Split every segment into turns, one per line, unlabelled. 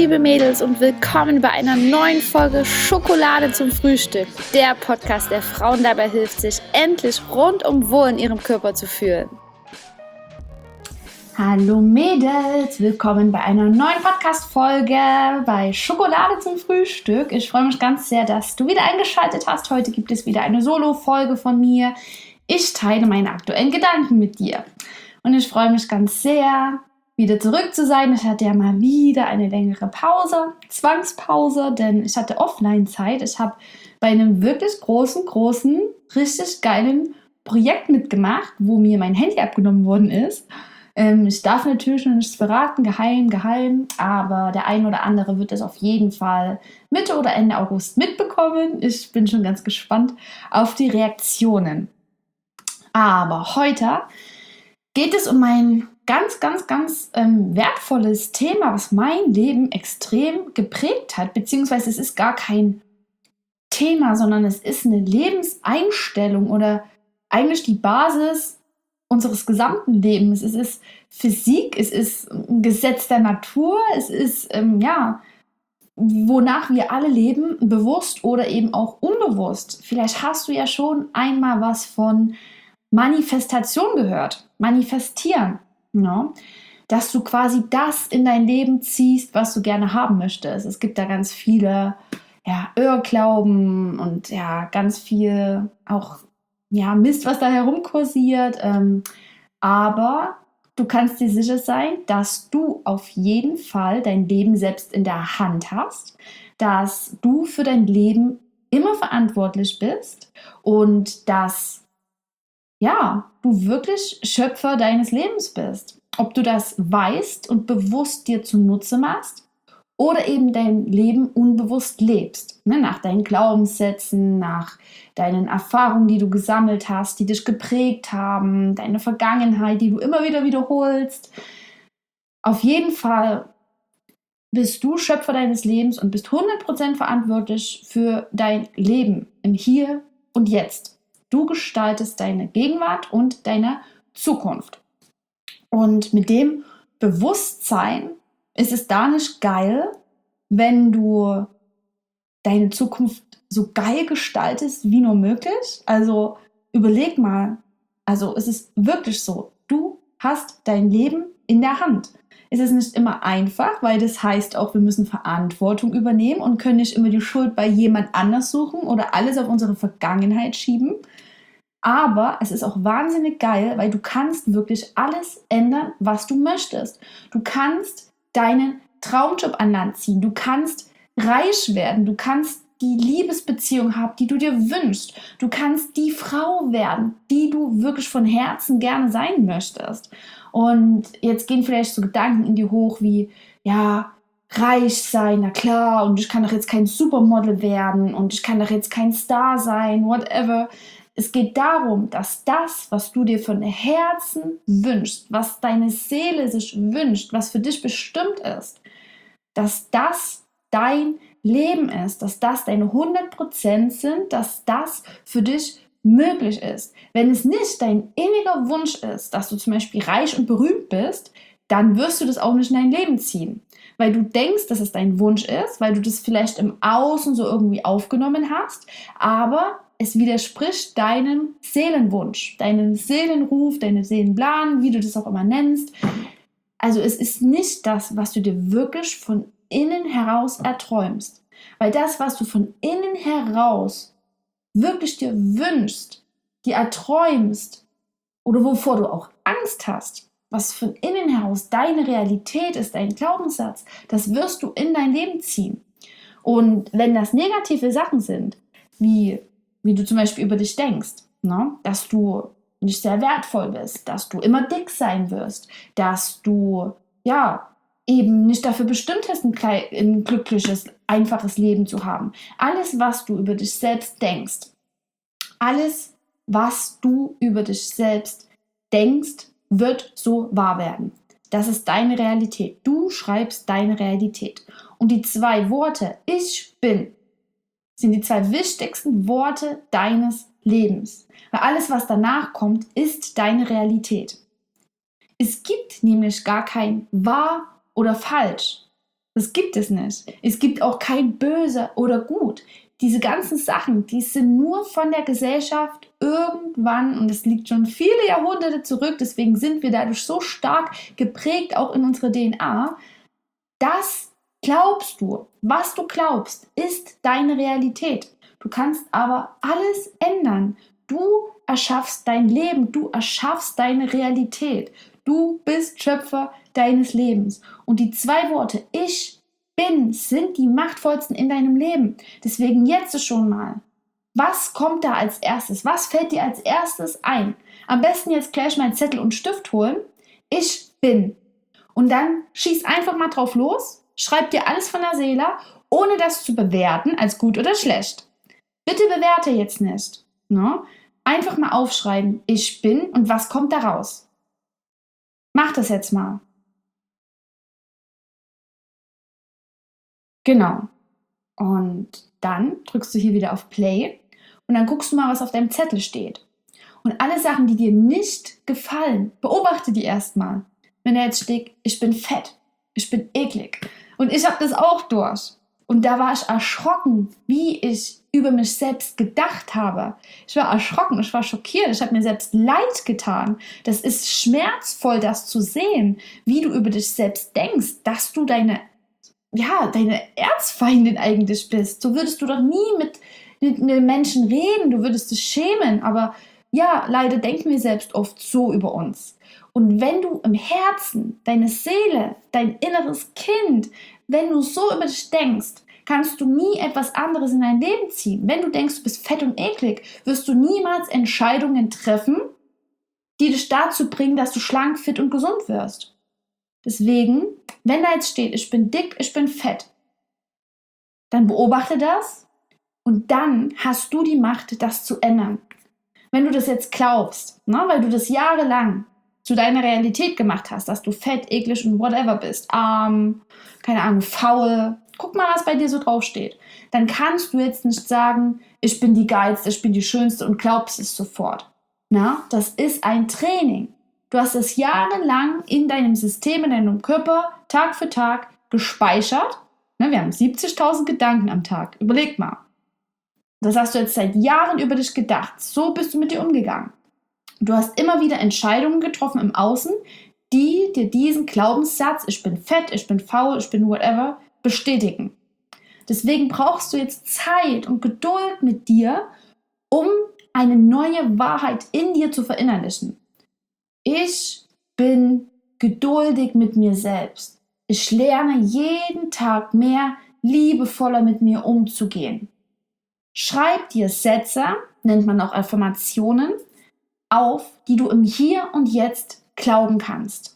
liebe Mädels und willkommen bei einer neuen Folge Schokolade zum Frühstück. Der Podcast, der Frauen dabei hilft, sich endlich rundum wohl in ihrem Körper zu fühlen. Hallo Mädels, willkommen bei einer neuen Podcast-Folge bei Schokolade zum Frühstück. Ich freue mich ganz sehr, dass du wieder eingeschaltet hast. Heute gibt es wieder eine Solo-Folge von mir. Ich teile meine aktuellen Gedanken mit dir. Und ich freue mich ganz sehr, wieder zurück zu sein. Ich hatte ja mal wieder eine längere Pause, Zwangspause, denn ich hatte Offline-Zeit. Ich habe bei einem wirklich großen, richtig geilen Projekt mitgemacht, wo mir mein Handy abgenommen worden ist. Ich darf natürlich noch nichts verraten, geheim, aber der ein oder andere wird es auf jeden Fall Mitte oder Ende August mitbekommen. Ich bin schon ganz gespannt auf die Reaktionen. Aber heute geht es um ein ganz wertvolles Thema, was mein Leben extrem geprägt hat, beziehungsweise es ist gar kein Thema, sondern es ist eine Lebenseinstellung oder eigentlich die Basis unseres gesamten Lebens. Es ist Physik, es ist ein Gesetz der Natur, es ist, wonach wir alle leben, bewusst oder eben auch unbewusst. Vielleicht hast du ja schon einmal was von Manifestation gehört, manifestieren, ne? Dass du quasi das in dein Leben ziehst, was du gerne haben möchtest. Es gibt da ganz viele Irrglauben und ganz viel auch Mist, was da herumkursiert, aber du kannst dir sicher sein, dass du auf jeden Fall dein Leben selbst in der Hand hast, dass du für dein Leben immer verantwortlich bist und dass du wirklich Schöpfer deines Lebens bist. Ob du das weißt und bewusst dir zunutze machst oder eben dein Leben unbewusst lebst, nach deinen Glaubenssätzen, nach deinen Erfahrungen, die du gesammelt hast, die dich geprägt haben, deine Vergangenheit, die du immer wieder wiederholst. Auf jeden Fall bist du Schöpfer deines Lebens und bist 100% verantwortlich für dein Leben im Hier und Jetzt. Du gestaltest deine Gegenwart und deine Zukunft. Und mit dem Bewusstsein ist es da nicht geil, wenn du deine Zukunft so geil gestaltest wie nur möglich. Also überleg mal, also es ist wirklich so, du hast dein Leben in der Hand. Es ist nicht immer einfach, weil das heißt auch, wir müssen Verantwortung übernehmen und können nicht immer die Schuld bei jemand anders suchen oder alles auf unsere Vergangenheit schieben. Aber es ist auch wahnsinnig geil, weil du kannst wirklich alles ändern, was du möchtest. Du kannst deinen Traumjob an Land ziehen. Du kannst reich werden. Du kannst die Liebesbeziehung haben, die du dir wünschst. Du kannst die Frau werden, die du wirklich von Herzen gerne sein möchtest. Und jetzt gehen vielleicht so Gedanken in dir hoch wie, reich sein, na klar, und ich kann doch jetzt kein Supermodel werden und ich kann doch jetzt kein Star sein, whatever. Es geht darum, dass das, was du dir von Herzen wünschst, was deine Seele sich wünscht, was für dich bestimmt ist, dass das dein Leben ist, dass das deine 100% sind, dass das für dich möglich ist. Wenn es nicht dein inniger Wunsch ist, dass du zum Beispiel reich und berühmt bist, dann wirst du das auch nicht in dein Leben ziehen. Weil du denkst, dass es dein Wunsch ist, weil du das vielleicht im Außen so irgendwie aufgenommen hast, aber es widerspricht deinem Seelenwunsch, deinem Seelenruf, deinem Seelenplan, wie du das auch immer nennst. Also es ist nicht das, was du dir wirklich von innen heraus erträumst. Weil das, was du von innen heraus wirklich dir wünschst, dir erträumst oder wovor du auch Angst hast, was von innen heraus deine Realität ist, dein Glaubenssatz, das wirst du in dein Leben ziehen. Und wenn das negative Sachen sind, wie du zum Beispiel über dich denkst, ne? Dass du nicht sehr wertvoll bist, dass du immer dick sein wirst, dass du eben nicht dafür bestimmt hast, ein glückliches, einfaches Leben zu haben. Alles, was du über dich selbst denkst, alles, was du über dich selbst denkst, wird so wahr werden. Das ist deine Realität. Du schreibst deine Realität. Und die 2 Worte, ich bin, sind die 2 wichtigsten Worte deines Lebens. Weil alles, was danach kommt, ist deine Realität. Es gibt nämlich gar kein wahr oder falsch. Das gibt es nicht. Es gibt auch kein Böse oder Gut. Diese ganzen Sachen, die sind nur von der Gesellschaft irgendwann, und es liegt schon viele Jahrhunderte zurück, deswegen sind wir dadurch so stark geprägt, auch in unserer DNA. Das glaubst du. Was du glaubst, ist deine Realität. Du kannst aber alles ändern. Du erschaffst dein Leben, du erschaffst deine Realität. Du bist Schöpfer deines Lebens. Und die zwei Worte ich bin sind die machtvollsten in deinem Leben. Deswegen jetzt schon mal. Was kommt da als erstes? Was fällt dir als erstes ein? Am besten jetzt gleich mal einen Zettel und Stift holen. Ich bin. Und dann schieß einfach mal drauf los, schreib dir alles von der Seele, ohne das zu bewerten als gut oder schlecht. Bitte bewerte jetzt nicht. Ne? Einfach mal aufschreiben, ich bin und was kommt da raus. Mach das jetzt mal. Genau. Und dann drückst du hier wieder auf Play und dann guckst du mal, was auf deinem Zettel steht. Und alle Sachen, die dir nicht gefallen, beobachte die erstmal. Wenn da jetzt steht, ich bin fett, ich bin eklig. Und ich habe das auch durch. Und da war ich erschrocken, wie ich über mich selbst gedacht habe. Ich war erschrocken, ich war schockiert, ich habe mir selbst leid getan. Das ist schmerzvoll, das zu sehen, wie du über dich selbst denkst, dass du deine Erzfeindin eigentlich bist. So würdest du doch nie mit Menschen reden, du würdest dich schämen. Aber ja, leider denken wir selbst oft so über uns. Und wenn du im Herzen, deine Seele, dein inneres Kind, wenn du so über dich denkst, kannst du nie etwas anderes in dein Leben ziehen. Wenn du denkst, du bist fett und eklig, wirst du niemals Entscheidungen treffen, die dich dazu bringen, dass du schlank, fit und gesund wirst. Deswegen, wenn da jetzt steht, ich bin dick, ich bin fett, dann beobachte das und dann hast du die Macht, das zu ändern. Wenn du das jetzt glaubst, ne, weil du das jahrelang zu deiner Realität gemacht hast, dass du fett, eklig und whatever bist, arm, keine Ahnung, faul, guck mal, was bei dir so draufsteht. Dann kannst du jetzt nicht sagen, ich bin die Geilste, ich bin die Schönste und glaubst es sofort. Na, das ist ein Training. Du hast es jahrelang in deinem System, in deinem Körper, Tag für Tag gespeichert. Ne, wir haben 70.000 Gedanken am Tag. Überleg mal. Das hast du jetzt seit Jahren über dich gedacht. So bist du mit dir umgegangen. Du hast immer wieder Entscheidungen getroffen im Außen, die dir diesen Glaubenssatz, ich bin fett, ich bin faul, ich bin whatever, bestätigen. Deswegen brauchst du jetzt Zeit und Geduld mit dir, um eine neue Wahrheit in dir zu verinnerlichen. Ich bin geduldig mit mir selbst. Ich lerne jeden Tag mehr, liebevoller mit mir umzugehen. Schreib dir Sätze, nennt man auch Affirmationen, auf, die du im Hier und Jetzt glauben kannst.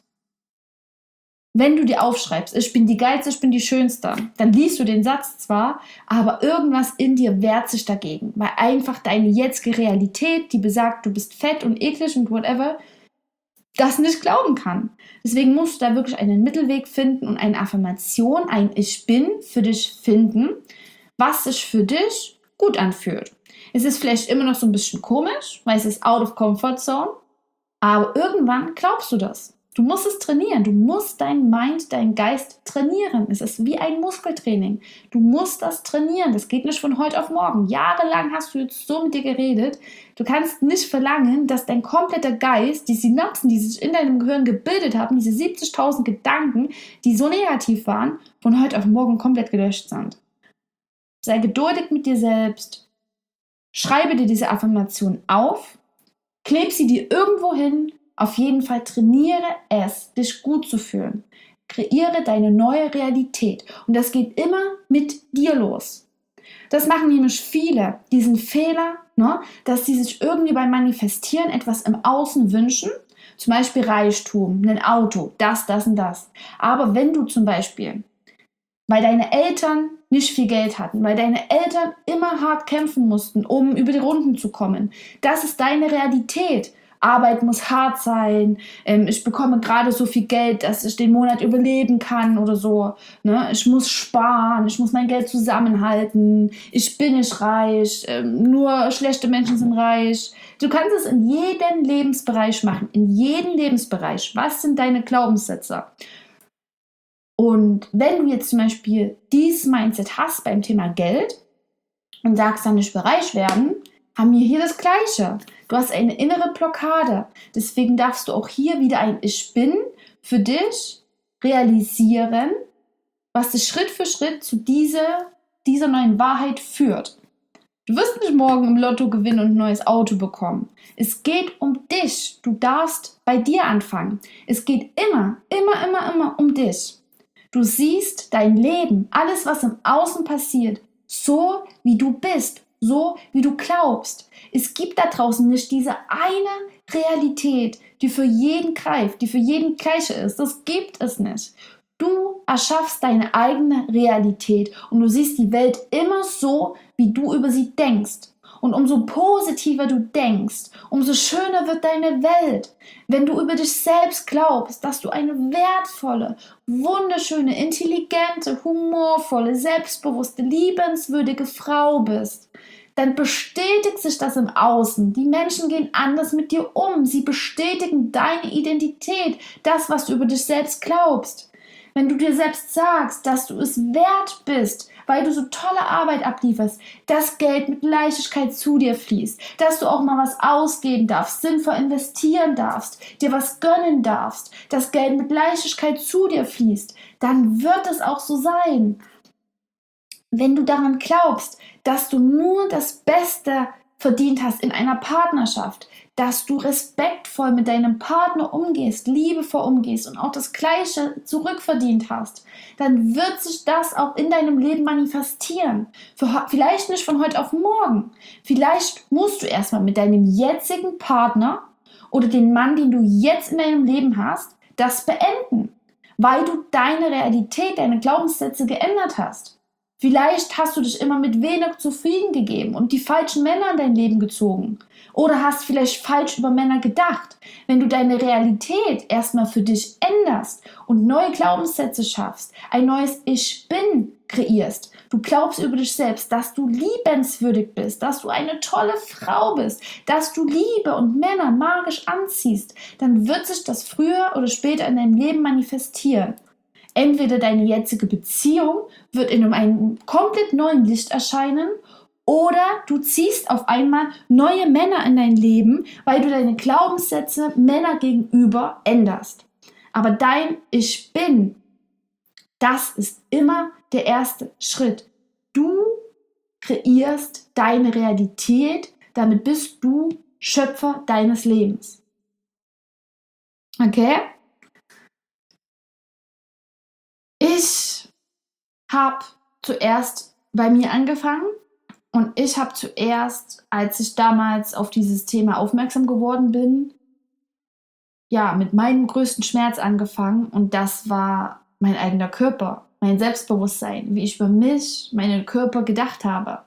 Wenn du dir aufschreibst, ich bin die Geilste, ich bin die Schönste, dann liest du den Satz zwar, aber irgendwas in dir wehrt sich dagegen, weil einfach deine jetzige Realität, die besagt, du bist fett und eklig und whatever, das nicht glauben kann. Deswegen musst du da wirklich einen Mittelweg finden und eine Affirmation, ein Ich bin für dich finden, was sich für dich gut anfühlt. Es ist vielleicht immer noch so ein bisschen komisch, weil es ist out of comfort zone, aber irgendwann glaubst du das. Du musst es trainieren. Du musst dein Mind, deinen Geist trainieren. Es ist wie ein Muskeltraining. Du musst das trainieren. Das geht nicht von heute auf morgen. Jahrelang hast du jetzt so mit dir geredet. Du kannst nicht verlangen, dass dein kompletter Geist, die Synapsen, die sich in deinem Gehirn gebildet haben, diese 70.000 Gedanken, die so negativ waren, von heute auf morgen komplett gelöscht sind. Sei geduldig mit dir selbst. Schreibe dir diese Affirmation auf. Kleb sie dir irgendwo hin. Auf jeden Fall trainiere es, dich gut zu fühlen. Kreiere deine neue Realität. Und das geht immer mit dir los. Das machen nämlich viele, diesen Fehler, ne, dass sie sich irgendwie beim Manifestieren etwas im Außen wünschen. Zum Beispiel Reichtum, ein Auto, das und das. Aber wenn du zum Beispiel, weil deine Eltern nicht viel Geld hatten, weil deine Eltern immer hart kämpfen mussten, um über die Runden zu kommen, das ist deine Realität. Arbeit muss hart sein, ich bekomme gerade so viel Geld, dass ich den Monat überleben kann oder so. Ne? Ich muss sparen, ich muss mein Geld zusammenhalten, ich bin nicht reich, nur schlechte Menschen sind reich. Du kannst es in jedem Lebensbereich machen, in jedem Lebensbereich. Was sind deine Glaubenssätze? Und wenn du jetzt zum Beispiel dieses Mindset hast beim Thema Geld und sagst dann, ich will reich werden, haben wir hier das Gleiche. Du hast eine innere Blockade. Deswegen darfst du auch hier wieder ein Ich Bin für dich realisieren, was dich Schritt für Schritt zu dieser neuen Wahrheit führt. Du wirst nicht morgen im Lotto gewinnen und ein neues Auto bekommen. Es geht um dich. Du darfst bei dir anfangen. Es geht immer um dich. Du siehst dein Leben, alles, was im Außen passiert, so wie du bist, so wie du glaubst. Es gibt da draußen nicht diese eine Realität, die für jeden greift, die für jeden gleiche ist. Das gibt es nicht. Du erschaffst deine eigene Realität und du siehst die Welt immer so, wie du über sie denkst. Und umso positiver du denkst, umso schöner wird deine Welt. Wenn du über dich selbst glaubst, dass du eine wertvolle, wunderschöne, intelligente, humorvolle, selbstbewusste, liebenswürdige Frau bist, dann bestätigt sich das im Außen. Die Menschen gehen anders mit dir um. Sie bestätigen deine Identität, das, was du über dich selbst glaubst. Wenn du dir selbst sagst, dass du es wert bist, weil du so tolle Arbeit ablieferst, dass Geld mit Leichtigkeit zu dir fließt, dass du auch mal was ausgeben darfst, sinnvoll investieren darfst, dir was gönnen darfst, dass Geld mit Leichtigkeit zu dir fließt, dann wird es auch so sein. Wenn du daran glaubst, dass du nur das Beste verdient hast in einer Partnerschaft, dass du respektvoll mit deinem Partner umgehst, liebevoll umgehst und auch das Gleiche zurückverdient hast, dann wird sich das auch in deinem Leben manifestieren. Vielleicht nicht von heute auf morgen. Vielleicht musst du erstmal mit deinem jetzigen Partner oder den Mann, den du jetzt in deinem Leben hast, das beenden, weil du deine Realität, deine Glaubenssätze geändert hast. Vielleicht hast du dich immer mit wenig zufrieden gegeben und die falschen Männer in dein Leben gezogen. Oder hast vielleicht falsch über Männer gedacht. Wenn du deine Realität erstmal für dich änderst und neue Glaubenssätze schaffst, ein neues Ich Bin kreierst, du glaubst über dich selbst, dass du liebenswürdig bist, dass du eine tolle Frau bist, dass du Liebe und Männer magisch anziehst, dann wird sich das früher oder später in deinem Leben manifestieren. Entweder deine jetzige Beziehung wird in einem komplett neuen Licht erscheinen oder du ziehst auf einmal neue Männer in dein Leben, weil du deine Glaubenssätze Männer gegenüber änderst. Aber dein Ich Bin, das ist immer der erste Schritt. Du kreierst deine Realität, damit bist du Schöpfer deines Lebens. Okay? Ich habe zuerst bei mir angefangen und ich habe zuerst, als ich damals auf dieses Thema aufmerksam geworden bin, ja, mit meinem größten Schmerz angefangen und das war mein eigener Körper, mein Selbstbewusstsein, wie ich über mich, meinen Körper gedacht habe.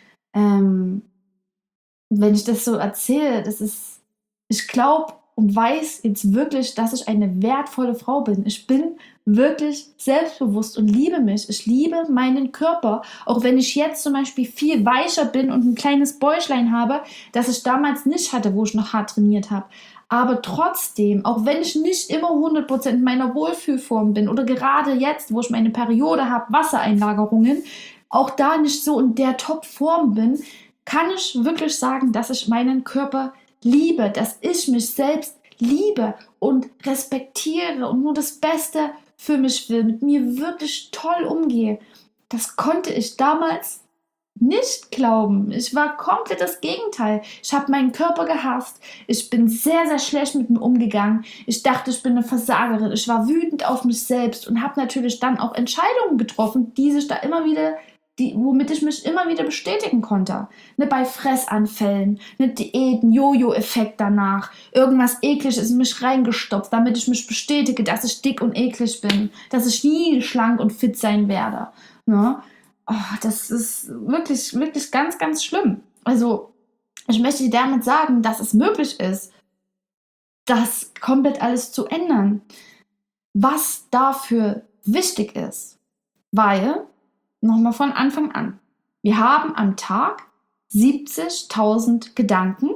Wenn ich das so erzähle, ich glaube und weiß jetzt wirklich, dass ich eine wertvolle Frau bin. Ich bin wirklich selbstbewusst und liebe mich. Ich liebe meinen Körper, auch wenn ich jetzt zum Beispiel viel weicher bin und ein kleines Bäuchlein habe, das ich damals nicht hatte, wo ich noch hart trainiert habe. Aber trotzdem, auch wenn ich nicht immer 100% in meiner Wohlfühlform bin oder gerade jetzt, wo ich meine Periode habe, Wassereinlagerungen, auch da nicht so in der Top-Form bin, kann ich wirklich sagen, dass ich meinen Körper liebe, dass ich mich selbst liebe und respektiere und nur das Beste für mich will, mit mir wirklich toll umgehe. Das konnte ich damals nicht glauben. Ich war komplett das Gegenteil. Ich habe meinen Körper gehasst. Ich bin sehr, sehr schlecht mit mir umgegangen. Ich dachte, ich bin eine Versagerin. Ich war wütend auf mich selbst und habe natürlich dann auch Entscheidungen getroffen, die sich da immer wieder womit ich mich immer wieder bestätigen konnte. Ne, bei Fressanfällen, ne, Diäten, Jojo-Effekt danach, irgendwas Ekliges in mich reingestopft, damit ich mich bestätige, dass ich dick und eklig bin, dass ich nie schlank und fit sein werde. Ne? Oh, das ist wirklich, wirklich ganz, ganz schlimm. Also, ich möchte dir damit sagen, dass es möglich ist, das komplett alles zu ändern, was dafür wichtig ist. Weil nochmal von Anfang an. Wir haben am Tag 70.000 Gedanken.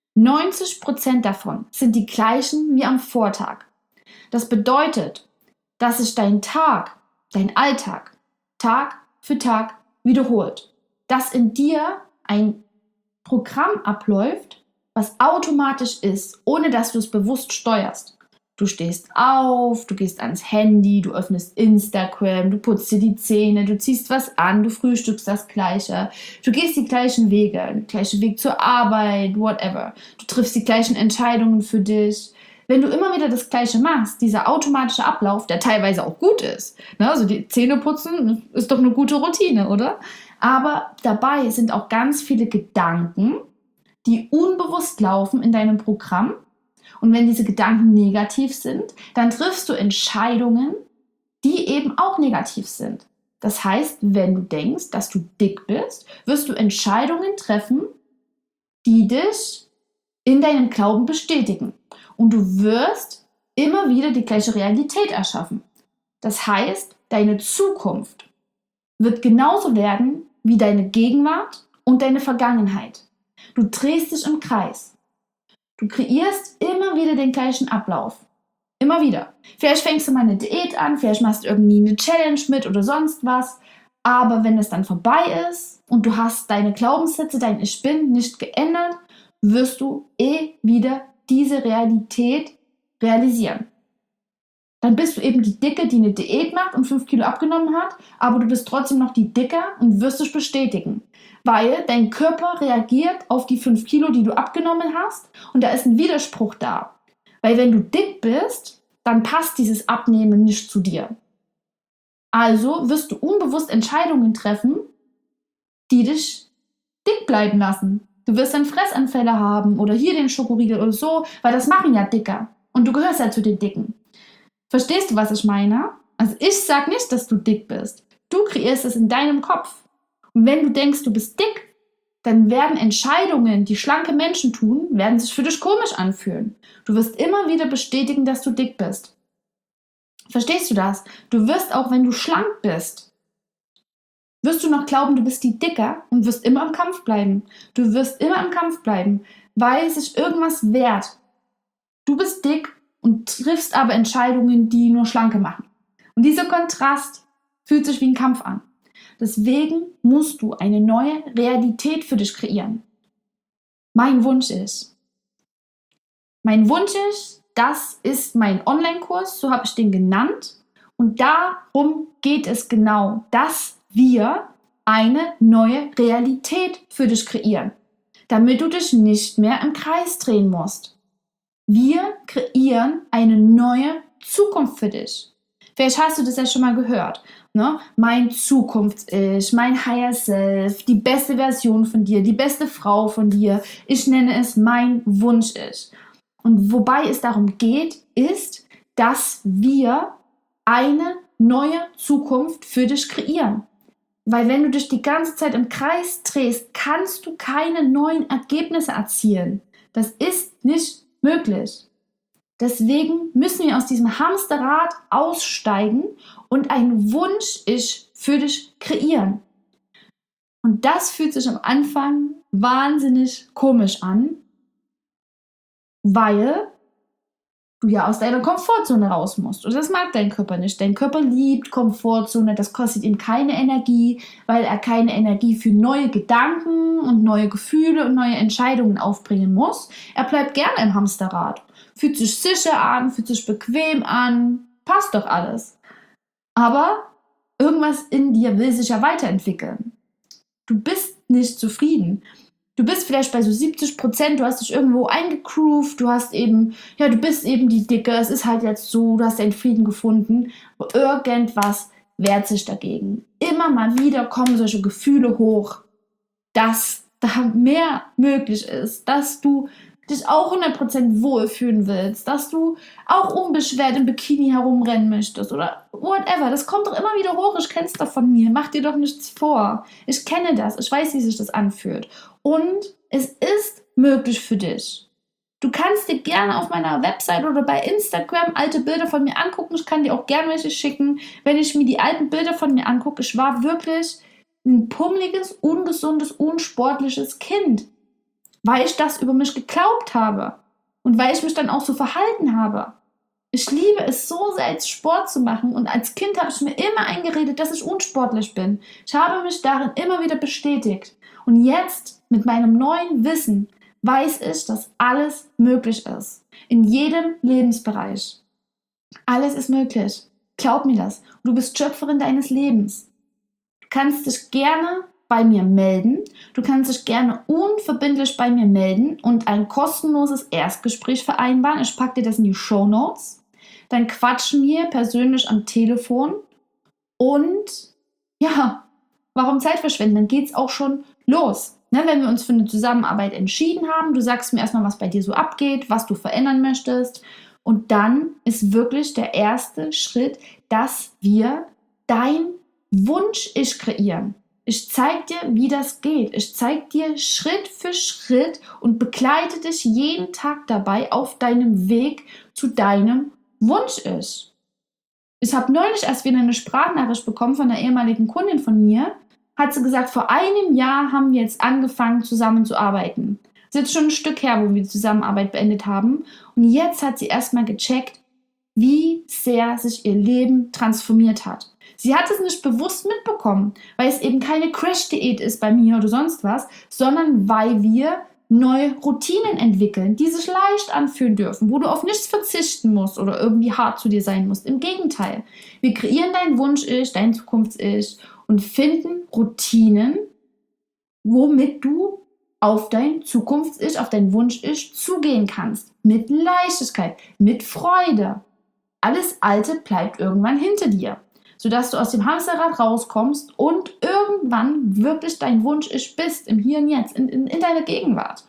90% davon sind die gleichen wie am Vortag. Das bedeutet, dass sich dein Tag, dein Alltag, Tag für Tag wiederholt. Dass in dir ein Programm abläuft, was automatisch ist, ohne dass du es bewusst steuerst. Du stehst auf, du gehst ans Handy, du öffnest Instagram, du putzt dir die Zähne, du ziehst was an, du frühstückst das Gleiche, du gehst die gleichen Wege, den gleichen Weg zur Arbeit, whatever. Du triffst die gleichen Entscheidungen für dich. Wenn du immer wieder das Gleiche machst, dieser automatische Ablauf, der teilweise auch gut ist, ne? Also die Zähne putzen ist doch eine gute Routine, oder? Aber dabei sind auch ganz viele Gedanken, die unbewusst laufen in deinem Programm. Und wenn diese Gedanken negativ sind, dann triffst du Entscheidungen, die eben auch negativ sind. Das heißt, wenn du denkst, dass du dick bist, wirst du Entscheidungen treffen, die dich in deinem Glauben bestätigen. Und du wirst immer wieder die gleiche Realität erschaffen. Das heißt, deine Zukunft wird genauso werden wie deine Gegenwart und deine Vergangenheit. Du drehst dich im Kreis. Du kreierst immer wieder den gleichen Ablauf. Immer wieder. Vielleicht fängst du mal eine Diät an, vielleicht machst du irgendwie eine Challenge mit oder sonst was. Aber wenn es dann vorbei ist und du hast deine Glaubenssätze, dein Ich Bin nicht geändert, wirst du wieder diese Realität realisieren. Dann bist du eben die Dicke, die eine Diät macht und 5 Kilo abgenommen hat, aber du bist trotzdem noch die Dicke und wirst dich bestätigen. Weil dein Körper reagiert auf die 5 Kilo, die du abgenommen hast, und da ist ein Widerspruch da. Weil wenn du dick bist, dann passt dieses Abnehmen nicht zu dir. Also wirst du unbewusst Entscheidungen treffen, die dich dick bleiben lassen. Du wirst dann Fressanfälle haben oder hier den Schokoriegel oder so, weil das machen ja Dicker. Und du gehörst ja zu den Dicken. Verstehst du, was ich meine? Also ich sag nicht, dass du dick bist. Du kreierst es in deinem Kopf. Und wenn du denkst, du bist dick, dann werden Entscheidungen, die schlanke Menschen tun, werden sich für dich komisch anfühlen. Du wirst immer wieder bestätigen, dass du dick bist. Verstehst du das? Du wirst auch, wenn du schlank bist, wirst du noch glauben, du bist die Dicker und wirst immer im Kampf bleiben. Du wirst immer im Kampf bleiben, weil sich irgendwas wehrt. Du bist dick und triffst aber Entscheidungen, die nur Schlanke machen. Und dieser Kontrast fühlt sich wie ein Kampf an. Deswegen musst du eine neue Realität für dich kreieren. Mein Wunsch ist, das ist mein Online-Kurs, so habe ich den genannt. Und darum geht es genau, dass wir eine neue Realität für dich kreieren, damit du dich nicht mehr im Kreis drehen musst. Wir kreieren eine neue Zukunft für dich. Vielleicht hast du das ja schon mal gehört. Ne? Mein Zukunfts-Ich, mein Higher Self, die beste Version von dir, die beste Frau von dir. Ich nenne es mein Wunsch-Ich. Und wobei es darum geht, ist, dass wir eine neue Zukunft für dich kreieren. Weil wenn du dich die ganze Zeit im Kreis drehst, kannst du keine neuen Ergebnisse erzielen. Das ist nicht möglich. Deswegen müssen wir aus diesem Hamsterrad aussteigen und ein Wunsch-Ich für dich kreieren. Und das fühlt sich am Anfang wahnsinnig komisch an, weil du ja aus deiner Komfortzone raus musst. Und das mag dein Körper nicht. Dein Körper liebt Komfortzone, das kostet ihm keine Energie, weil er keine Energie für neue Gedanken und neue Gefühle und neue Entscheidungen aufbringen muss. Er bleibt gerne im Hamsterrad. Fühlt sich sicher an, fühlt sich bequem an, passt doch alles. Aber irgendwas in dir will sich ja weiterentwickeln. Du bist nicht zufrieden. Du bist vielleicht bei so 70%, du hast dich irgendwo eingegroovt, du bist eben die Dicke, es ist halt jetzt so, du hast deinen Frieden gefunden. Irgendwas wehrt sich dagegen. Immer mal wieder kommen solche Gefühle hoch, dass da mehr möglich ist, dass du dich auch 100% wohlfühlen willst, dass du auch unbeschwert im Bikini herumrennen möchtest oder whatever. Das kommt doch immer wieder hoch, ich kenn's doch von mir, mach dir doch nichts vor. Ich kenne das, ich weiß, wie sich das anfühlt. Und es ist möglich für dich. Du kannst dir gerne auf meiner Website oder bei Instagram alte Bilder von mir angucken. Ich kann dir auch gerne welche schicken. Wenn ich mir die alten Bilder von mir angucke, ich war wirklich ein pummeliges, ungesundes, unsportliches Kind, weil ich das über mich geglaubt habe und weil ich mich dann auch so verhalten habe. Ich liebe es so sehr, Sport zu machen und als Kind habe ich mir immer eingeredet, dass ich unsportlich bin. Ich habe mich darin immer wieder bestätigt. Und jetzt mit meinem neuen Wissen weiß ich, dass alles möglich ist. In jedem Lebensbereich. Alles ist möglich. Glaub mir das. Du bist Schöpferin deines Lebens. Du kannst dich gerne bei mir melden. Du kannst dich gerne unverbindlich bei mir melden und ein kostenloses Erstgespräch vereinbaren. Ich packe dir das in die Shownotes. Dann quatschen wir persönlich am Telefon und ja, warum Zeit verschwenden? Dann geht's auch schon los. Ne, wenn wir uns für eine Zusammenarbeit entschieden haben, du sagst mir erstmal, was bei dir so abgeht, was du verändern möchtest. Und dann ist wirklich der erste Schritt, dass wir dein Wunsch-Ich kreieren. Ich zeige dir, wie das geht. Ich zeige dir Schritt für Schritt und begleite dich jeden Tag dabei auf deinem Weg zu deinem Wunsch-Ich. Ich habe neulich erst wieder eine Sprachnachricht bekommen von einer ehemaligen Kundin von mir. Hat sie gesagt, vor einem Jahr haben wir jetzt angefangen zusammenzuarbeiten. Das ist jetzt schon ein Stück her, wo wir die Zusammenarbeit beendet haben. Und jetzt hat sie erstmal gecheckt, wie sehr sich ihr Leben transformiert hat. Sie hat es nicht bewusst mitbekommen, weil es eben keine Crash-Diät ist bei mir oder sonst was, sondern weil wir neue Routinen entwickeln, die sich leicht anfühlen dürfen, wo du auf nichts verzichten musst oder irgendwie hart zu dir sein musst. Im Gegenteil, wir kreieren dein Wunsch-Ich, dein Zukunfts-Ich und finden Routinen, womit du auf dein Zukunfts-Ich, auf dein Wunsch-Ich zugehen kannst. Mit Leichtigkeit, mit Freude. Alles Alte bleibt irgendwann hinter dir, sodass du aus dem Hamsterrad rauskommst und irgendwann wirklich dein Wunsch-Ich bist, im Hier und Jetzt, in deiner Gegenwart.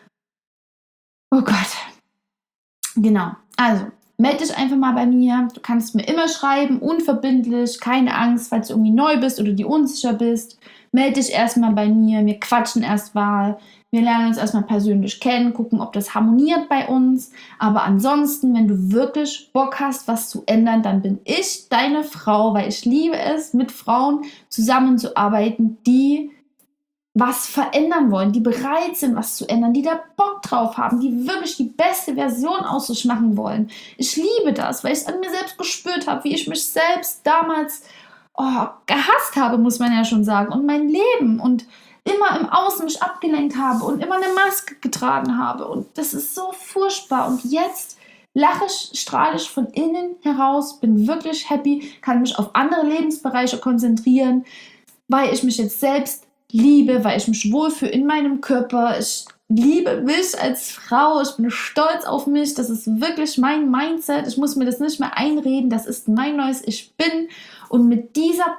Oh Gott. Genau. Also, melde dich einfach mal bei mir. Du kannst mir immer schreiben, unverbindlich, keine Angst, falls du irgendwie neu bist oder dir unsicher bist. Melde dich erstmal bei mir. Wir quatschen erstmal. Wir lernen uns erstmal persönlich kennen, gucken, ob das harmoniert bei uns. Aber ansonsten, wenn du wirklich Bock hast, was zu ändern, dann bin ich deine Frau, weil ich liebe es, mit Frauen zusammenzuarbeiten, die was verändern wollen, die bereit sind, was zu ändern, die da Bock drauf haben, die wirklich die beste Version aus sich machen wollen. Ich liebe das, weil ich es an mir selbst gespürt habe, wie ich mich selbst damals gehasst habe, muss man ja schon sagen. Und mein Leben und immer im Außen mich abgelenkt habe und immer eine Maske getragen habe. Und das ist so furchtbar. Und jetzt lache ich, strahle ich von innen heraus, bin wirklich happy, kann mich auf andere Lebensbereiche konzentrieren, weil ich mich jetzt selbst liebe, weil ich mich wohlfühle in meinem Körper. Ich liebe mich als Frau. Ich bin stolz auf mich. Das ist wirklich mein Mindset. Ich muss mir das nicht mehr einreden. Das ist mein neues Ich bin. Und mit dieser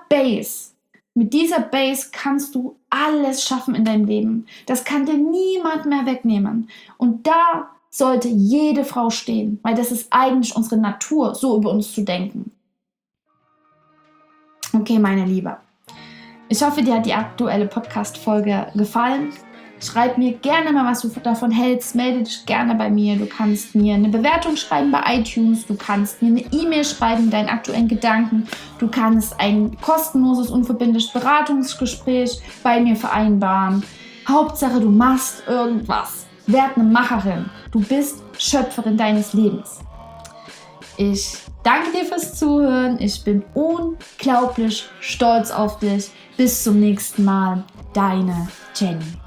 Base kannst du alles schaffen in deinem Leben. Das kann dir niemand mehr wegnehmen. Und da sollte jede Frau stehen, weil das ist eigentlich unsere Natur, so über uns zu denken. Okay, meine Liebe. Ich hoffe, dir hat die aktuelle Podcast-Folge gefallen. Schreib mir gerne mal, was du davon hältst. Melde dich gerne bei mir. Du kannst mir eine Bewertung schreiben bei iTunes. Du kannst mir eine E-Mail schreiben mit deinen aktuellen Gedanken. Du kannst ein kostenloses, unverbindliches Beratungsgespräch bei mir vereinbaren. Hauptsache, du machst irgendwas. Werd eine Macherin. Du bist Schöpferin deines Lebens. Ich danke dir fürs Zuhören. Ich bin unglaublich stolz auf dich. Bis zum nächsten Mal. Deine Jenny.